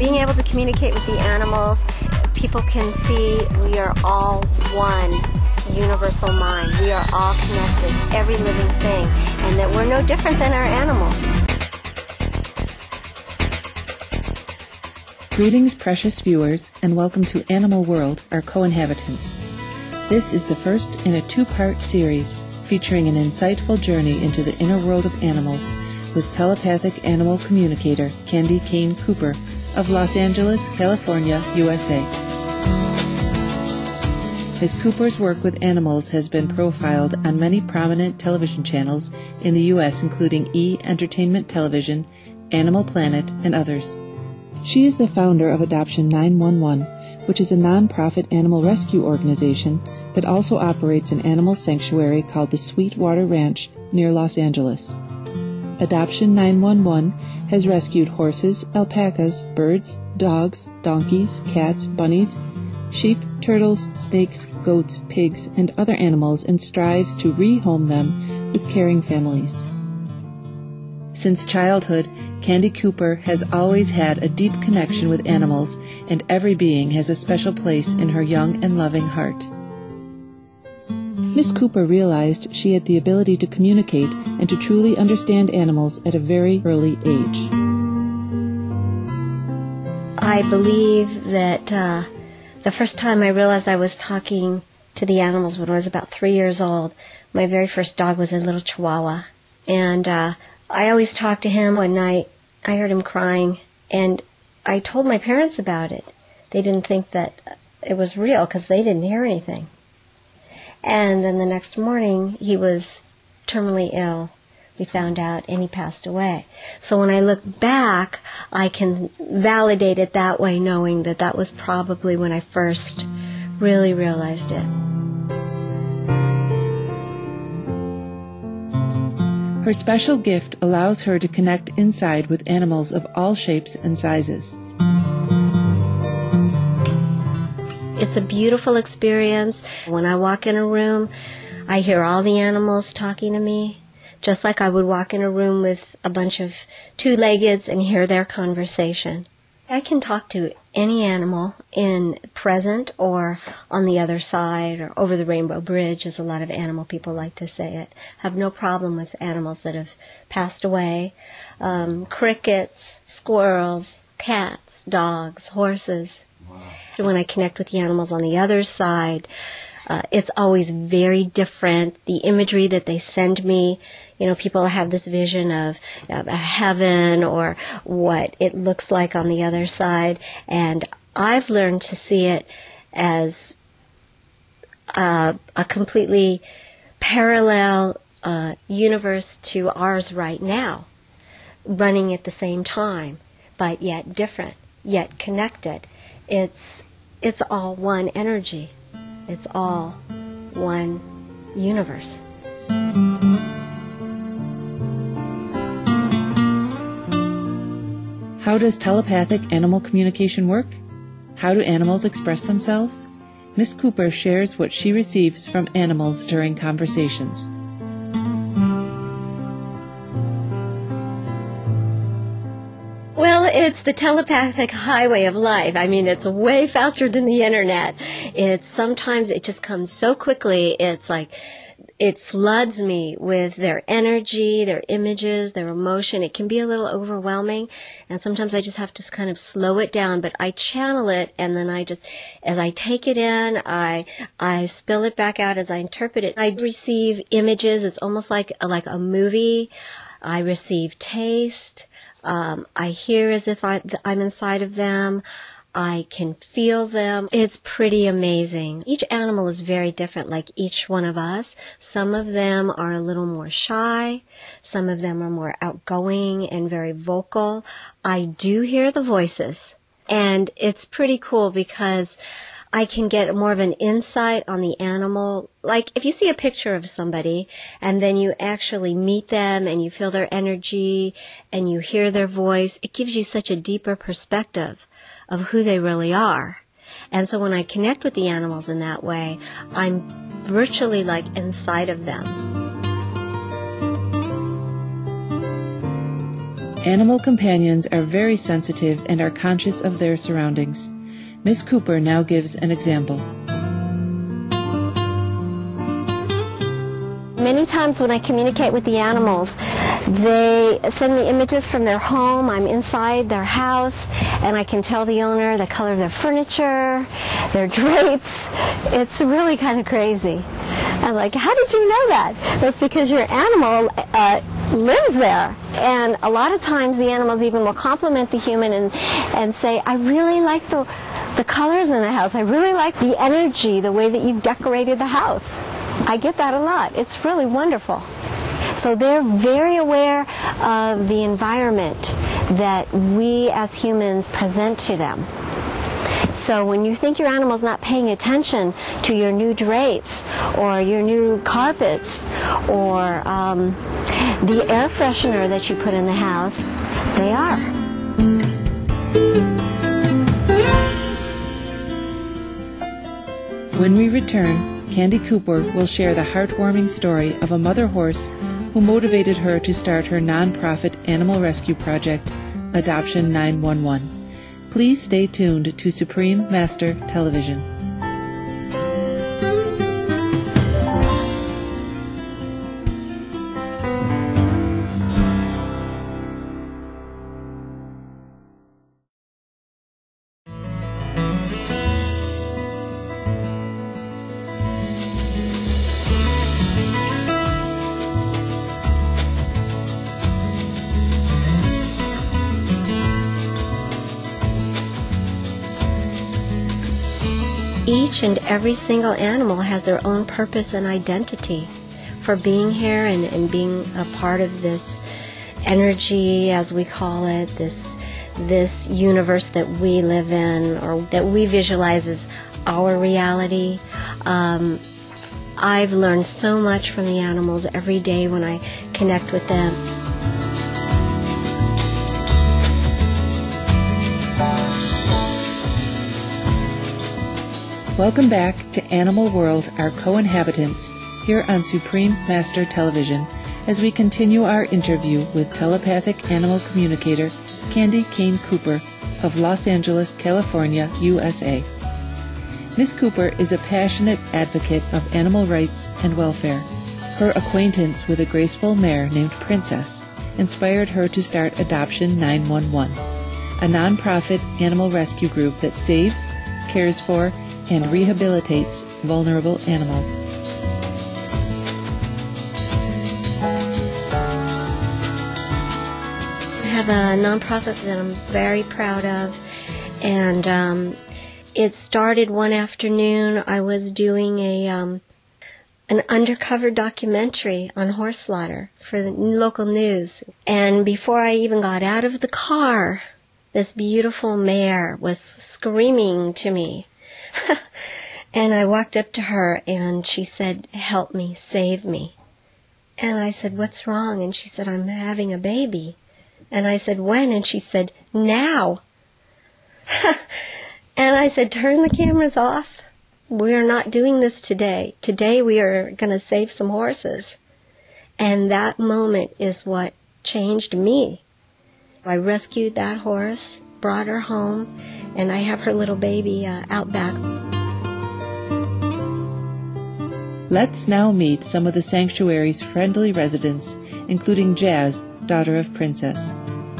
being able to communicate with the animals, people can see we are all one universal mind. We are all connected, every living thing, and that we're no different than our animals. Greetings, precious viewers, and welcome to Animal World, our co-inhabitants. This is the first in a two-part series featuring an insightful journey into the inner world of animals with telepathic animal communicator Candy Kane Cooper of Los Angeles, California, USA. Ms. Cooper's work with animals has been profiled on many prominent television channels in the U.S., including E! Entertainment Television, Animal Planet, and others. She is the founder of Adoption 911, which is a non-profit animal rescue organization that also operates an animal sanctuary called the Sweetwater Ranch near Los Angeles. Adoption 911 has rescued horses, alpacas, birds, dogs, donkeys, cats, bunnies, sheep, turtles, snakes, goats, pigs, and other animals and strives to rehome them with caring families. Since childhood, Candy Cooper has always had a deep connection with animals, and every being has a special place in her young and loving heart. Miss Cooper realized she had the ability to communicate and to truly understand animals at a very early age. I believe that the first time I realized I was talking to the animals when I was about 3 years old, my very first dog was a little Chihuahua. And I always talked to him. One night I heard him crying, and I told my parents about it. They didn't think that it was real because they didn't hear anything. And then the next morning, he was terminally ill. We found out, and he passed away. So when I look back, I can validate it that way, knowing that that was probably when I first really realized it. Her special gift allows her to connect inside with animals of all shapes and sizes. It's a beautiful experience. When I walk in a room, I hear all the animals talking to me, just like I would walk in a room with a bunch of two-leggeds and hear their conversation. I can talk to any animal in present or on the other side or over the Rainbow Bridge, as a lot of animal people like to say it. I have no problem with animals that have passed away. Crickets, squirrels, cats, dogs, horses. Wow. When I connect with the animals on the other side, it's always very different. The imagery that they send me, people have this vision of a heaven or what it looks like on the other side, and I've learned to see it as a completely parallel universe to ours right now, running at the same time, but yet different, yet connected. It's all one energy. It's all one universe. How does telepathic animal communication work? How do animals express themselves? Miss Cooper shares what she receives from animals during conversations. Well, it's the telepathic highway of life. I mean, it's way faster than the internet. Sometimes it just comes so quickly. It's like it floods me with their energy, their images, their emotion. It can be a little overwhelming, and sometimes I just have to kind of slow it down, but I channel it, and then as I take it in, I spill it back out as I interpret it. I receive images. It's almost like a movie. I receive taste. I hear as if I'm inside of them. I can feel them. It's pretty amazing. Each animal is very different, like each one of us. Some of them are a little more shy. Some of them are more outgoing and very vocal. I do hear the voices, and it's pretty cool because I can get more of an insight on the animal. Like if you see a picture of somebody and then you actually meet them and you feel their energy and you hear their voice, it gives you such a deeper perspective of who they really are. And so when I connect with the animals in that way, I'm virtually like inside of them. Animal companions are very sensitive and are conscious of their surroundings. Miss Cooper now gives an example. Many times when I communicate with the animals, they send me images from their home. I'm inside their house, and I can tell the owner the color of their furniture, their drapes. It's really kind of crazy. I'm like, how did you know that? That's because your animal lives there. And a lot of times the animals even will compliment the human and say, I really like the colors in the house. I really like the energy, the way that you've decorated the house. I get that a lot. It's really wonderful. So they're very aware of the environment that we as humans present to them. So when you think your animal's not paying attention to your new drapes or your new carpets or the air freshener that you put in the house, they are. When we return, Candy Cooper will share the heartwarming story of a mother horse who motivated her to start her nonprofit animal rescue project, Adoption 911. Please stay tuned to Supreme Master Television. Each and every single animal has their own purpose and identity for being here and being a part of this energy, as we call it, this universe that we live in or that we visualize as our reality. I've learned so much from the animals every day when I connect with them. Welcome back to Animal World, Our Co-Inhabitants, here on Supreme Master Television, as we continue our interview with telepathic animal communicator Candy Kane Cooper of Los Angeles, California, USA. Miss Cooper is a passionate advocate of animal rights and welfare. Her acquaintance with a graceful mare named Princess inspired her to start Adoption 911, a nonprofit animal rescue group that saves, cares for, and rehabilitates vulnerable animals. I have a nonprofit that I'm very proud of, and it started one afternoon. I was doing an undercover documentary on horse slaughter for the local news, and before I even got out of the car, this beautiful mare was screaming to me. And I walked up to her and she said, help me, save me. And I said, what's wrong? And she said, I'm having a baby. And I said, when? And she said, now. And I said, turn the cameras off. We are not doing this today. Today we are going to save some horses. And that moment is what changed me. I rescued that horse, brought her home, and I have her little baby out back. Let's now meet some of the sanctuary's friendly residents, including Jazz, daughter of Princess.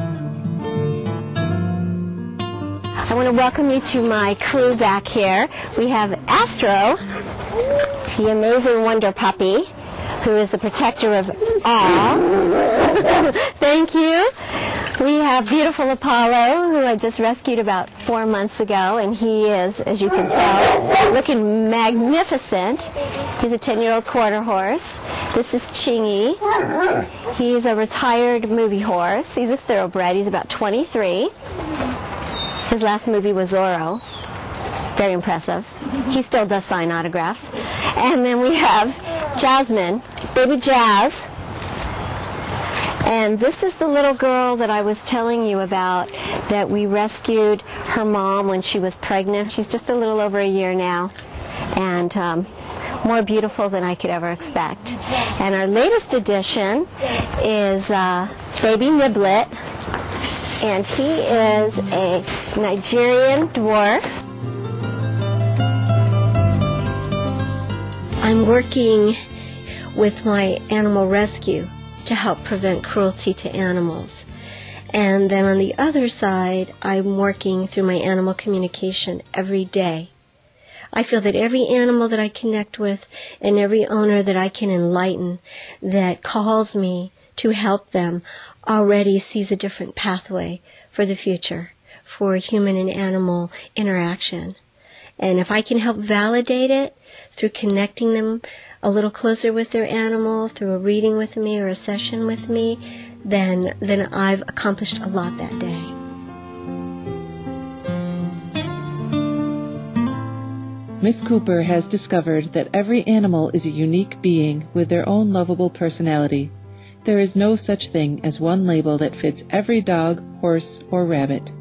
I want to welcome you to my crew back here. We have Astro, the amazing wonder puppy, who is the protector of all. Thank you. We have beautiful Apollo, who I just rescued about 4 months ago, and he is, as you can tell, looking magnificent. He's a 10-year-old quarter horse. This is Chingy. He's a retired movie horse. He's a thoroughbred. He's about 23. His last movie was Zorro. Very impressive. He still does sign autographs. And then we have Jasmine, baby Jazz. And this is the little girl that I was telling you about that we rescued her mom when she was pregnant. She's just a little over a year now, and more beautiful than I could ever expect. And our latest addition is baby Niblet. and he is a Nigerian dwarf. I'm working with my animal rescue to help prevent cruelty to animals. And then on the other side, I'm working through my animal communication every day. I feel that every animal that I connect with and every owner that I can enlighten that calls me to help them already sees a different pathway for the future, for human and animal interaction. And if I can help validate it through connecting them a little closer with their animal, through a reading with me or a session with me, then I've accomplished a lot that day. Miss Cooper has discovered that every animal is a unique being with their own lovable personality. There is no such thing as one label that fits every dog, horse, or rabbit.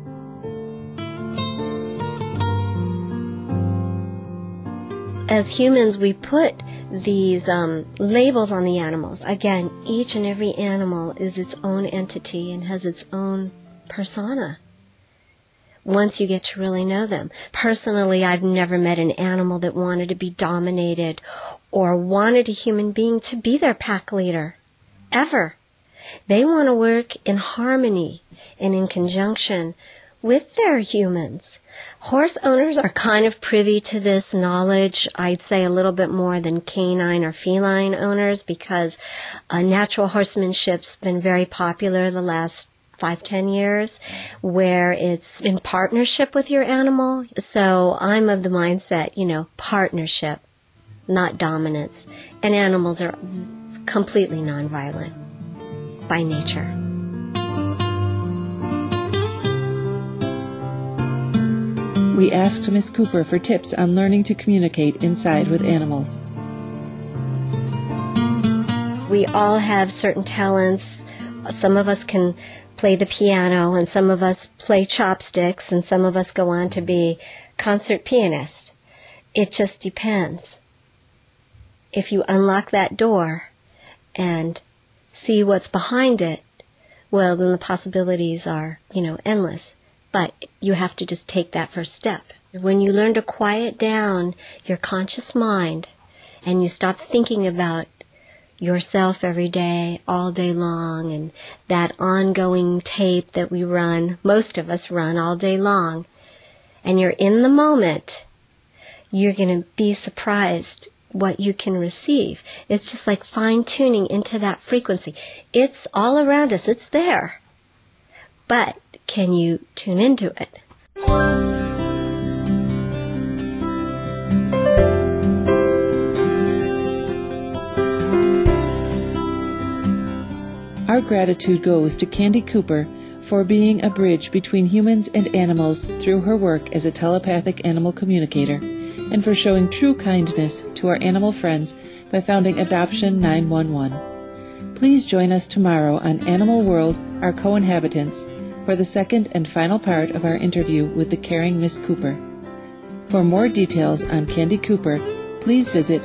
As humans, we put these labels on the animals. Again, each and every animal is its own entity and has its own persona once you get to really know them. Personally, I've never met an animal that wanted to be dominated or wanted a human being to be their pack leader, ever. They want to work in harmony and in conjunction with their humans. Horse owners are kind of privy to this knowledge, I'd say a little bit more than canine or feline owners, because natural horsemanship's been very popular the last 5-10 years, where it's in partnership with your animal. So I'm of the mindset, partnership, not dominance. And animals are completely nonviolent by nature. We asked Miss Cooper for tips on learning to communicate inside with animals. We all have certain talents. Some of us can play the piano, and some of us play chopsticks, and some of us go on to be concert pianists. It just depends. If you unlock that door and see what's behind it, well, then the possibilities are, endless. But you have to just take that first step. When you learn to quiet down your conscious mind and you stop thinking about yourself every day, all day long, and that ongoing tape that we run, most of us run all day long, and you're in the moment, you're going to be surprised what you can receive. It's just like fine-tuning into that frequency. It's all around us. It's there. But can you tune into it? Our gratitude goes to Candy Cooper for being a bridge between humans and animals through her work as a telepathic animal communicator, and for showing true kindness to our animal friends by founding Adoption 911. Please join us tomorrow on Animal World, Our Co-Inhabitants, for the second and final part of our interview with the caring Miss Cooper. For more details on Candy Cooper, please visit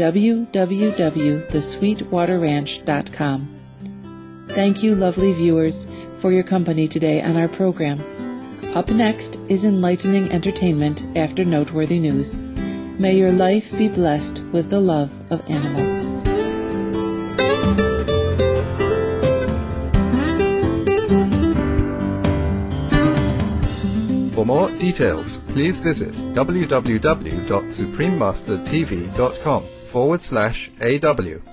www.thesweetwaterranch.com. Thank you, lovely viewers, for your company today on our program. Up next is enlightening entertainment after noteworthy news. May your life be blessed with the love of animals. For more details, please visit www.suprememastertv.com/AW.